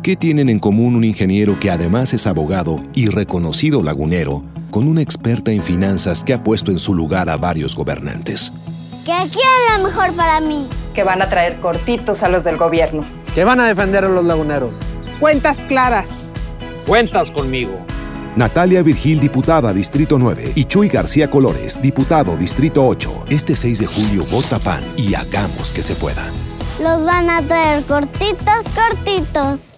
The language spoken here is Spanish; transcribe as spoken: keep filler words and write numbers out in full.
¿Qué tienen en común un ingeniero que además es abogado y reconocido lagunero con una experta en finanzas que ha puesto en su lugar a varios gobernantes? Que quieren lo mejor para mí. Que van a traer cortitos a los del gobierno. Que van a defender a los laguneros. Cuentas claras. Cuentas conmigo. Natalia Virgil, diputada Distrito nueve, y Chuy García Colores, diputado Distrito ocho. Este seis de julio vota P A N y hagamos que se pueda. Los van a traer cortitos, cortitos.